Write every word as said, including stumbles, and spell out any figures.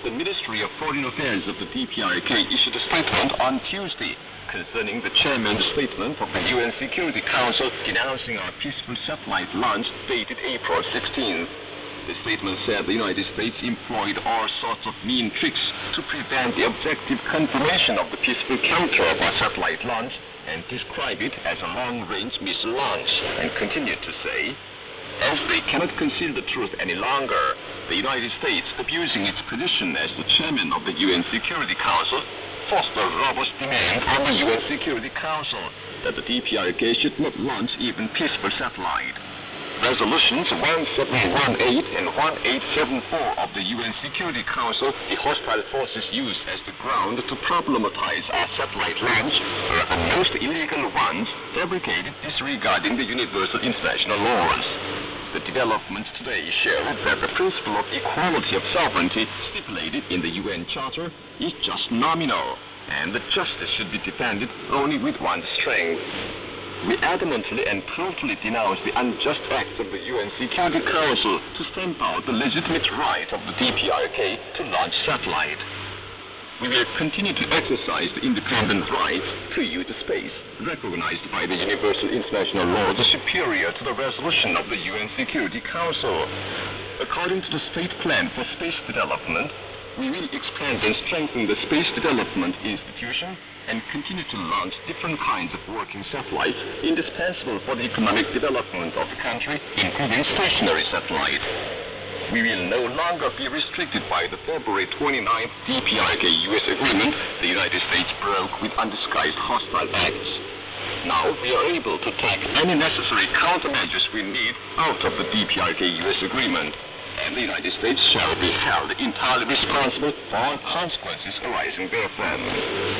The Ministry of Foreign Affairs of the D P R K issued a statement on Tuesday concerning the chairman's statement of the U N Security Council denouncing our peaceful satellite launch dated April sixteenth. The statement said the United States employed all sorts of mean tricks to prevent the objective confirmation of the peaceful character of our satellite launch and described it as a long-range missile launch, and continued to say, as they cannot conceal the truth any longer, the United States, abusing its position as the chairman of the U N Security Council, forced a robust demand on the U N Security Council that the D P R K should not launch even peaceful satellite. Resolutions one seven one eight and one eight seven four of the U N Security Council, the hostile forces used as the ground to problematize our satellite launch, are the most illegal ones fabricated disregarding the universal international laws. The developments today show that the principle of equality of sovereignty stipulated in the U N Charter is just nominal, and that justice should be defended only with one's strength. We adamantly and promptly denounce the unjust acts of the U N Security Council to stamp out the legitimate right of the D P R K to launch satellite. We will continue to exercise the independent right to use space, recognized by the universal international law as superior to the resolution of the U N Security Council. According to the State Plan for Space Development, we will expand and strengthen the Space Development Institution and continue to launch different kinds of working satellites indispensable for the economic development of the country, including stationary satellite. We will no longer be restricted by the February twenty-ninth D P R K U S agreement the United States broke with undisguised hostile acts. Now we are able to take any necessary countermeasures we need out of the D P R K U S agreement, and the United States shall be held entirely responsible for all consequences arising therefrom.